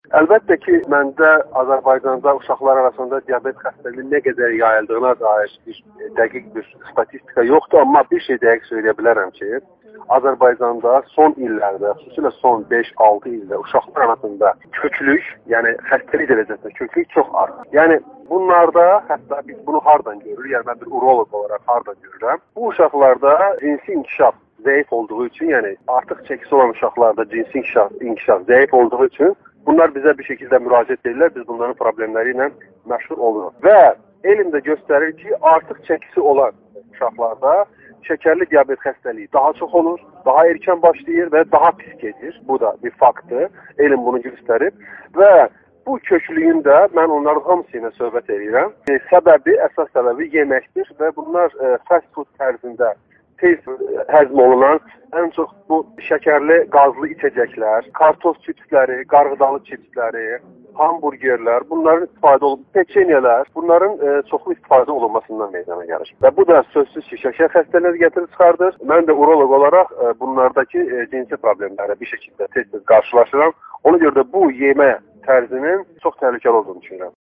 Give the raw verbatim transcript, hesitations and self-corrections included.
Əlbəttə ki, məndə Azərbaycanda uşaqlar arasında diabet xəstəliyi nə qədər yayıldığına dair bir dəqiq bir statistika yoxdur, amma bir şey dəqiq söyləyə bilərəm ki, Azərbaycanda son illərdə, xüsusilə son beş altı ildə uşaqlar arasında köklük, yəni xəstəlik dərəcəsində köklük çox artır. Yəni bunlarda, hətta biz bunu hardan görürük, yəni mən bir uroloq olaraq hardan görürəm, bu uşaqlarda cinsi inkişaf zəif olduğu üçün, yəni artıq çəkisi olan uşaqlarda cinsi inkişaf, inkişaf zəif olduğu üçün bunlar bizə bir şəkildə müraciət edirlər, biz bunların problemləri ilə məşğul oluruq. Və elm də göstərir ki, artıq çəkisi olan uşaqlarda şəkərli diabet xəstəliyi daha çox olur, daha erkən başlayır və daha pis gedir. Bu da bir faktdır. Elm bunu göstərir və bu köklüyün də mən onların hamısı ilə söhbət edirəm. E, səbəbi, əsas səbəbi yeməkdir və bunlar e, fast food tərzində tez həzm olunan ən çox bu şəkərli qazlı içəcəklər, kartoz çipsləri, qarğıdalı çipsləri, hamburgerlər, bunların istifadə olunması, peçenyelər, bunların e, çoxlu istifadə olunmasından meydana gəlir. Və bu da sözsüz ki, şəkər xəstəliyi gətirib çıxardır. Mən də uroloq olaraq e, bunlardakı e, cinsi problemlərə bir şəkildə tez-tez qarşılaşıram. Ona görə də bu yemə tərzinin çox təhlükəli olduğunu düşünürəm.